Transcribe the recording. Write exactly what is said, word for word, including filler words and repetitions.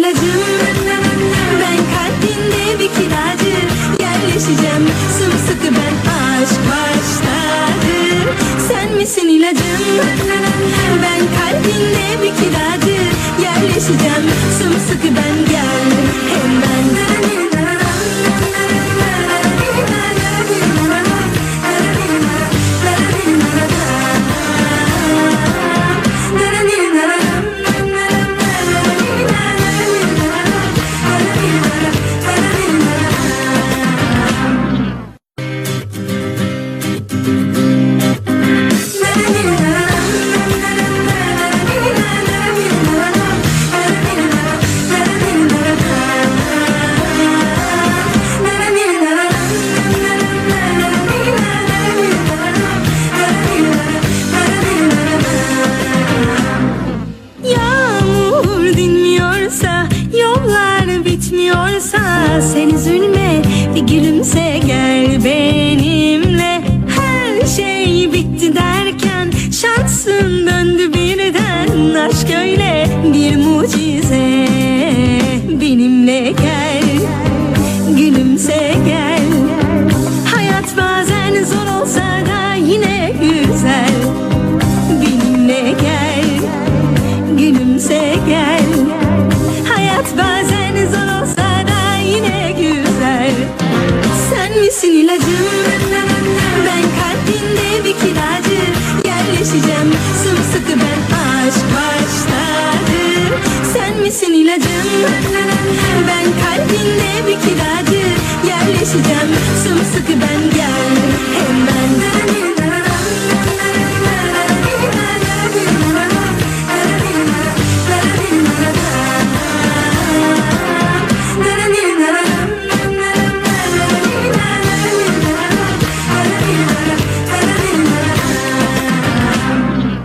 ilacım, ben kalbinde bir kiracı. Yerleşeceğim sımsıkı ben, aşk başladı. Sen misin ilacım, ben kalbinde bir kiracı. Yerleşeceğim sımsıkı ben, gel hemen. Sen üzülme, bir gülümse, gel benimle. Her şey bitti derken şansın döndü birden. Aşk öyle bir mucize, benimle gel, gülümse gel. Hayat bazen zor olsa da yine güzel. Benimle gel, gülümse gel. Hayat bazen zor olsa yine güzel. Sen misin ilacım, ben kalbinde bir kiracı. Yerleşeceğim sımsıkı ben, aşk başladı. Sen misin ilacım, ben kalbinde bir kiracı. Yerleşeceğim sımsıkı ben.